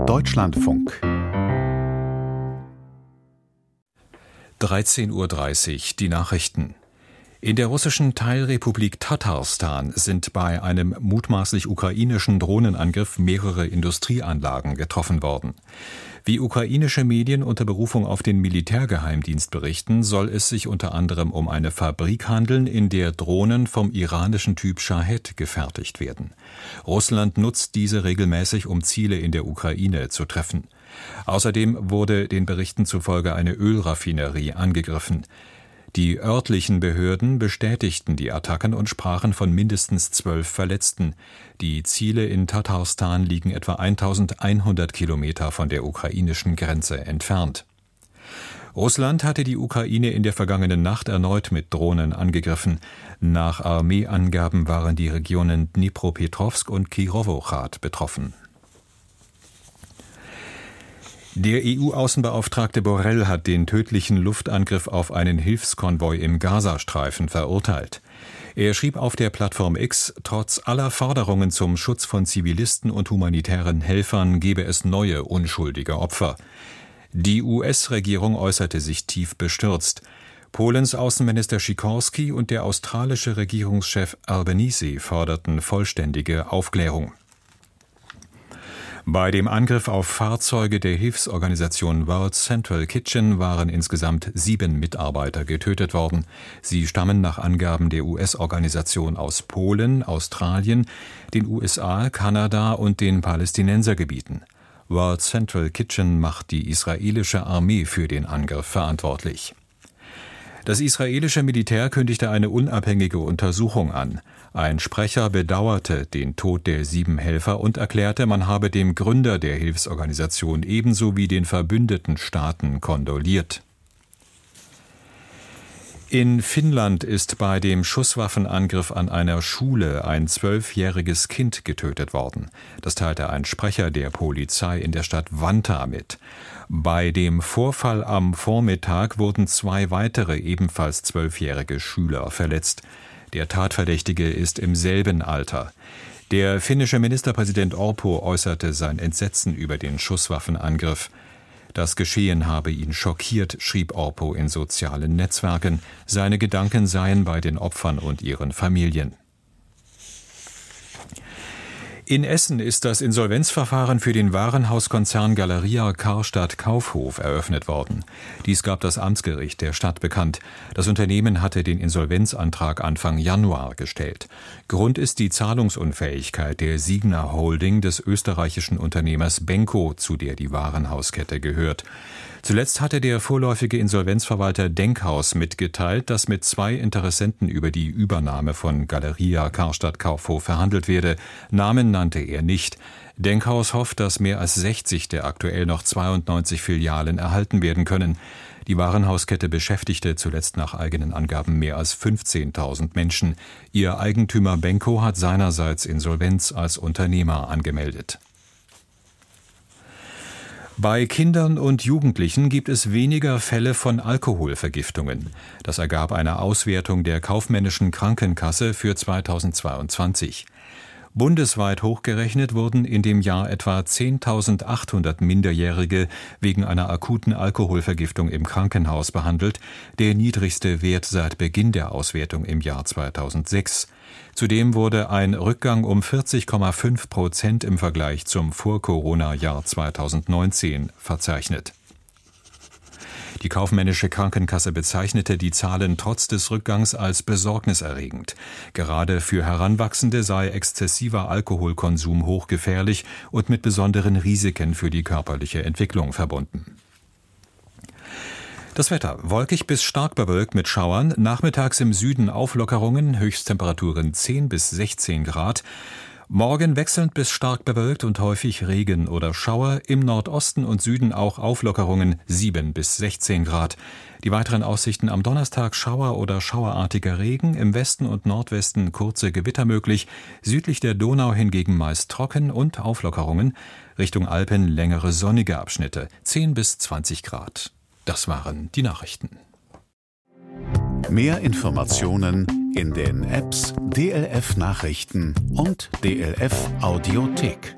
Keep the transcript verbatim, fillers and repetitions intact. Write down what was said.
Deutschlandfunk. dreizehn Uhr dreißig, die Nachrichten. In der russischen Teilrepublik Tatarstan sind bei einem mutmaßlich ukrainischen Drohnenangriff mehrere Industrieanlagen getroffen worden. Wie ukrainische Medien unter Berufung auf den Militärgeheimdienst berichten, soll es sich unter anderem um eine Fabrik handeln, in der Drohnen vom iranischen Typ Shahed gefertigt werden. Russland nutzt diese regelmäßig, um Ziele in der Ukraine zu treffen. Außerdem wurde den Berichten zufolge eine Ölraffinerie angegriffen. Die örtlichen Behörden bestätigten die Attacken und sprachen von mindestens zwölf Verletzten. Die Ziele in Tatarstan liegen etwa eintausendeinhundert Kilometer von der ukrainischen Grenze entfernt. Russland hatte die Ukraine in der vergangenen Nacht erneut mit Drohnen angegriffen. Nach Armeeangaben waren die Regionen Dnipropetrovsk und Kirovohrad betroffen. Der E U-Außenbeauftragte Borrell hat den tödlichen Luftangriff auf einen Hilfskonvoi im Gazastreifen verurteilt. Er schrieb auf der Plattform X, trotz aller Forderungen zum Schutz von Zivilisten und humanitären Helfern gebe es neue unschuldige Opfer. Die U S-Regierung äußerte sich tief bestürzt. Polens Außenminister Sikorski und der australische Regierungschef Albanese forderten vollständige Aufklärung. Bei dem Angriff auf Fahrzeuge der Hilfsorganisation World Central Kitchen waren insgesamt sieben Mitarbeiter getötet worden. Sie stammen nach Angaben der U S-Organisation aus Polen, Australien, den U S A, Kanada und den Palästinensergebieten. World Central Kitchen macht die israelische Armee für den Angriff verantwortlich. Das israelische Militär kündigte eine unabhängige Untersuchung an. Ein Sprecher bedauerte den Tod der sieben Helfer und erklärte, man habe dem Gründer der Hilfsorganisation ebenso wie den verbündeten Staaten kondoliert. In Finnland ist bei dem Schusswaffenangriff an einer Schule ein zwölfjähriges Kind getötet worden. Das teilte ein Sprecher der Polizei in der Stadt Vantaa mit. Bei dem Vorfall am Vormittag wurden zwei weitere, ebenfalls zwölfjährige Schüler verletzt. Der Tatverdächtige ist im selben Alter. Der finnische Ministerpräsident Orpo äußerte sein Entsetzen über den Schusswaffenangriff. Das Geschehen habe ihn schockiert, schrieb Orpo in sozialen Netzwerken. Seine Gedanken seien bei den Opfern und ihren Familien. In Essen ist das Insolvenzverfahren für den Warenhauskonzern Galeria Karstadt Kaufhof eröffnet worden. Dies gab das Amtsgericht der Stadt bekannt. Das Unternehmen hatte den Insolvenzantrag Anfang Januar gestellt. Grund ist die Zahlungsunfähigkeit der Signa Holding des österreichischen Unternehmers Benko, zu der die Warenhauskette gehört. Zuletzt hatte der vorläufige Insolvenzverwalter Denkhaus mitgeteilt, dass mit zwei Interessenten über die Übernahme von Galeria Karstadt Kaufhof verhandelt werde. Namen nannte er nicht. Denkhaus hofft, dass mehr als sechzig der aktuell noch zweiundneunzig Filialen erhalten werden können. Die Warenhauskette beschäftigte zuletzt nach eigenen Angaben mehr als fünfzehntausend Menschen. Ihr Eigentümer Benko hat seinerseits Insolvenz als Unternehmer angemeldet. Bei Kindern und Jugendlichen gibt es weniger Fälle von Alkoholvergiftungen. Das ergab eine Auswertung der kaufmännischen Krankenkasse für zweitausendzweiundzwanzig. Bundesweit hochgerechnet wurden in dem Jahr etwa zehntausendachthundert Minderjährige wegen einer akuten Alkoholvergiftung im Krankenhaus behandelt, der niedrigste Wert seit Beginn der Auswertung im Jahr zweitausendsechs. Zudem wurde ein Rückgang um vierzig Komma fünf Prozent im Vergleich zum Vor-Corona-Jahr zweitausendneunzehn verzeichnet. Die kaufmännische Krankenkasse bezeichnete die Zahlen trotz des Rückgangs als besorgniserregend. Gerade für Heranwachsende sei exzessiver Alkoholkonsum hochgefährlich und mit besonderen Risiken für die körperliche Entwicklung verbunden. Das Wetter: wolkig bis stark bewölkt mit Schauern, nachmittags im Süden Auflockerungen, Höchsttemperaturen zehn bis sechzehn Grad. Morgen wechselnd bis stark bewölkt und häufig Regen oder Schauer, im Nordosten und Süden auch Auflockerungen, sieben bis sechzehn Grad. Die weiteren Aussichten: am Donnerstag Schauer oder schauerartiger Regen, im Westen und Nordwesten kurze Gewitter möglich, südlich der Donau hingegen meist trocken und Auflockerungen, Richtung Alpen längere sonnige Abschnitte, zehn bis zwanzig Grad. Das waren die Nachrichten. Mehr Informationen in den Apps D L F Nachrichten und D L F Audiothek.